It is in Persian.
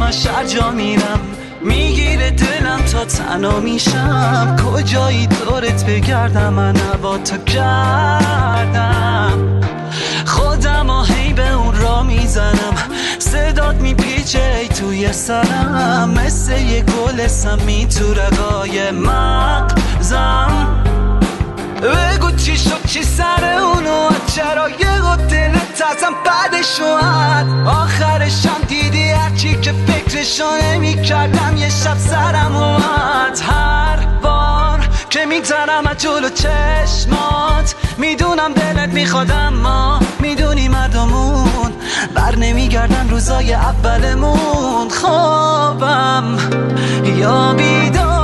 همش هر جا میرم میگیره دلم تا تنها میشم. کجایی دورت بگردم من هوا تو کردم خودم هی به اون را میزنم صدات میپیچه ای توی سرم مثل یه گل سمی تو رگای مغزم. بگو چی شد چی سر اونو چرا یه گفت دلت ازم بعدش اومد آخرشم دیدی هرچی که فکرشو نمی‌کردم یه شب سرم اومد. هر بار که میگذرم از جلو چشمات میدونم دلت میخواد اما میدونی مردمون بر نمیگردن روزای اولمون. خوابم یا بیدار